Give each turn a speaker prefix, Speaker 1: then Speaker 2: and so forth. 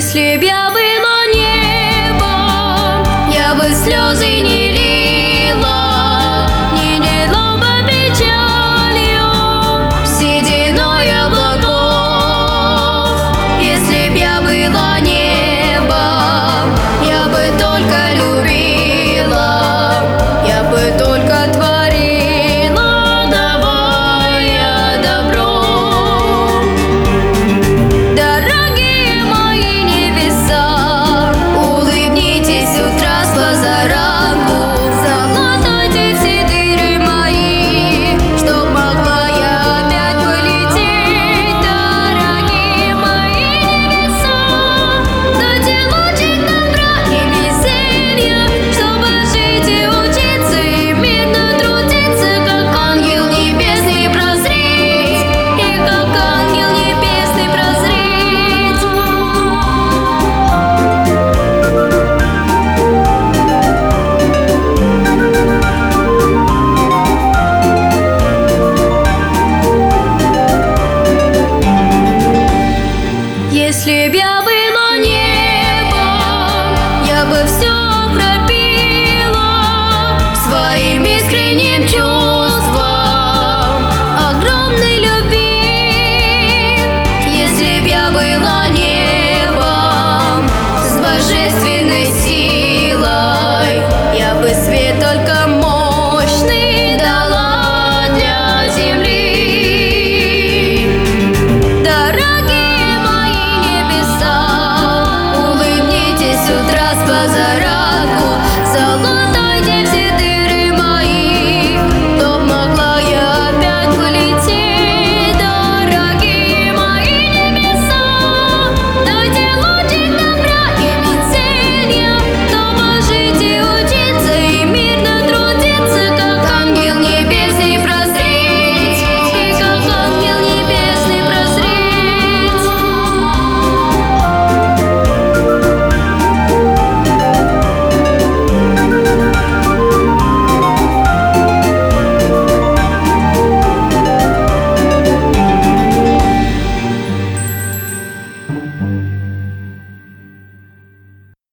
Speaker 1: Если б я была небом, я бы слезы не лила, не лила бы печалью сединой облаков. Если б я была небом, я бы только любила, я бы только творила, давая добро. Дорогие мои небеса, улыбнитесь с утра с позаранку, залатайте все дыры мои, чтоб могла я опять полететь. Дорогие мои небеса, дайте лучик добра и веселья, чтобы жить и учиться и мирно трудиться, как ангел небесный прозреть, и как ангел небесный прозреть. Если б я была небом, я бы все пропела своим искренним чувством огромной любви. Если б я была небом с божественной силой, я бы свет только мощный дала для земли. Дорогие мои небеса, улыбнитесь с утра с позаранку,